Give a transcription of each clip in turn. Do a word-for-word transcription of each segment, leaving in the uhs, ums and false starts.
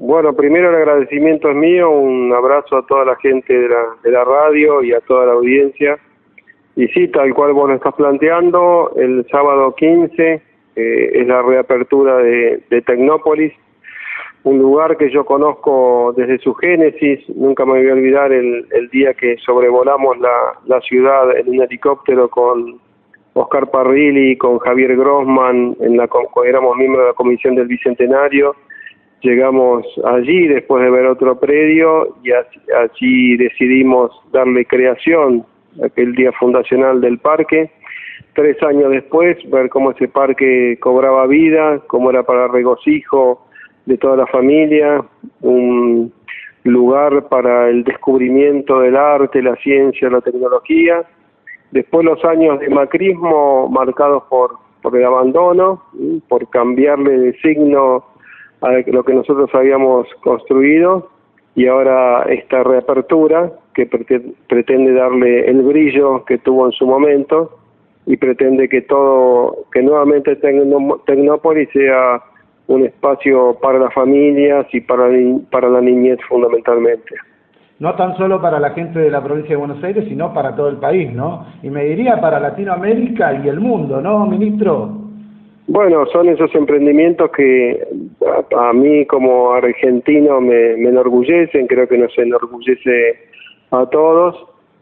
Bueno, primero el agradecimiento es mío, un abrazo a toda la gente de la, de la radio y a toda la audiencia. Y sí, tal cual vos lo estás planteando, el sábado quince eh, es la reapertura de, de Tecnópolis, un lugar que yo conozco desde su génesis. Nunca me voy a olvidar el, el día que sobrevolamos la, la ciudad en un helicóptero con Oscar Parrilli, con Javier Grossman, en la, cuando éramos miembros de la Comisión del Bicentenario. Llegamos allí después de ver otro predio y allí decidimos darle creación aquel día fundacional del parque. Tres años después, ver cómo ese parque cobraba vida, cómo era para regocijo de toda la familia, un lugar para el descubrimiento del arte, la ciencia, la tecnología. Después los años de macrismo marcados por, por el abandono, por cambiarle de signo a lo que nosotros habíamos construido, y ahora esta reapertura que pretende darle el brillo que tuvo en su momento y pretende que todo, que nuevamente Tecnópolis sea un espacio para las familias y para, para la niñez fundamentalmente. No tan solo para la gente de la provincia de Buenos Aires, sino para todo el país, ¿no? Y me diría para Latinoamérica y el mundo, ¿no, ministro? Bueno, son esos emprendimientos que a, a mí como argentino me, me enorgullecen, creo que nos enorgullece a todos,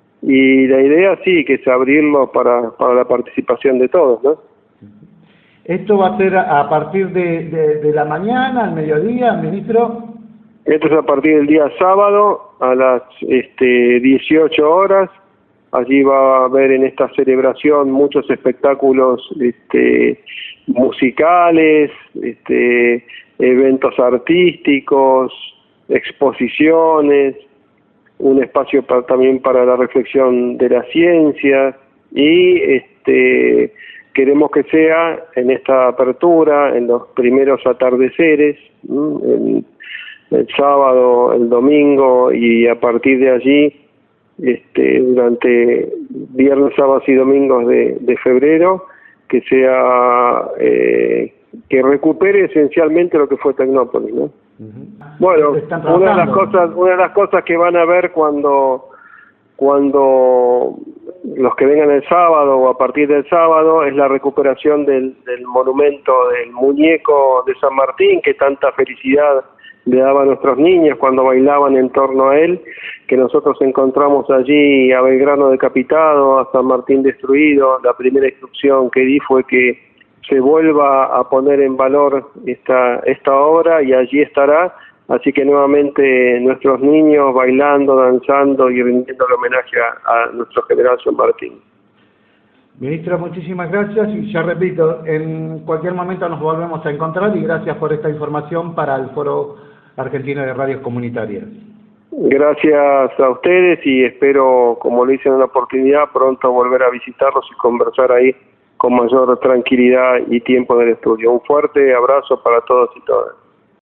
y la idea sí, que es abrirlo para, para la participación de todos, ¿no? ¿Esto va a ser a partir de, de, de la mañana, al mediodía, ministro? Esto es a partir del día sábado a las este, dieciocho horas. Allí va a haber en esta celebración muchos espectáculos este, musicales, este, eventos artísticos, exposiciones, un espacio para, también para la reflexión de la ciencia, y este, queremos que sea en esta apertura, en los primeros atardeceres, el, el sábado, el domingo, y a partir de allí Este, durante viernes, sábados y domingos de, de febrero, que sea eh, que recupere esencialmente lo que fue Tecnópolis, ¿no? Uh-huh. Bueno, una de las cosas, una de las cosas que van a ver cuando cuando los que vengan el sábado o a partir del sábado es la recuperación del, del monumento del muñeco de San Martín, que tanta felicidad le daba a nuestros niños cuando bailaban en torno a él, que nosotros encontramos allí a Belgrano decapitado, a San Martín destruido. La primera instrucción que di fue que se vuelva a poner en valor esta, esta obra, y allí estará, así que nuevamente nuestros niños bailando, danzando y rindiendo el homenaje a, a nuestro general San Martín. Ministro, muchísimas gracias, y ya repito, en cualquier momento nos volvemos a encontrar, y gracias por esta información para el Foro Argentino de Radios Comunitarias. Gracias a ustedes, y espero, como lo hice en una oportunidad, pronto volver a visitarlos y conversar ahí con mayor tranquilidad y tiempo del estudio. Un fuerte abrazo para todos y todas.